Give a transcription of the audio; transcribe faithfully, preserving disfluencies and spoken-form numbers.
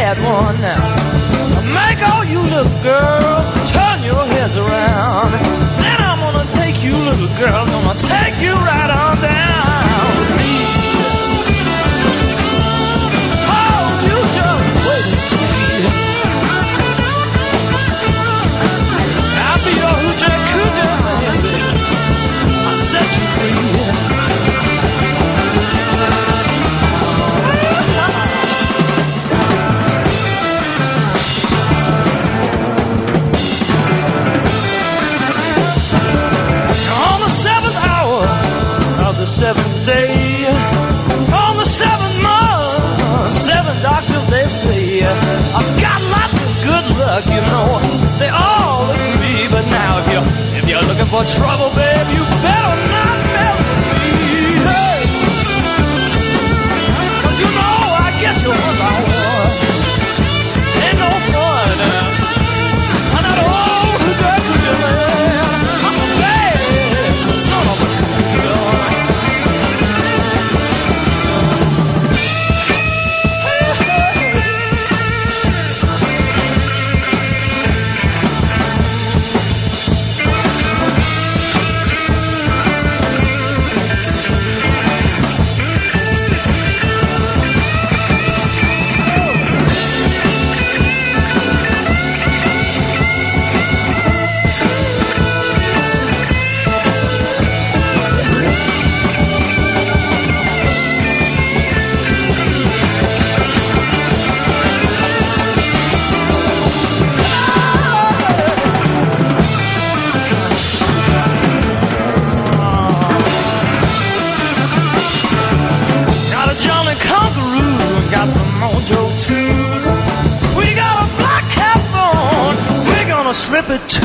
bad one now. Make all you little girls turn your heads around. Then I'm gonna take you little girls, gonna take you right on down with me. Oh, you just wait and see. I'll be your hoochie coochie man, baby. I'll set you free. Seventh day, on the seventh month, seven doctors they say, I've got lots of good luck, you know, they all agree. But now if you're, if you're looking for trouble, babe, you better not mess with me. Hey. Cause you know I get you one by one. Ain't no fun. I'm not old, who's that, who's your man? I'm a bad son of a gun. Slip it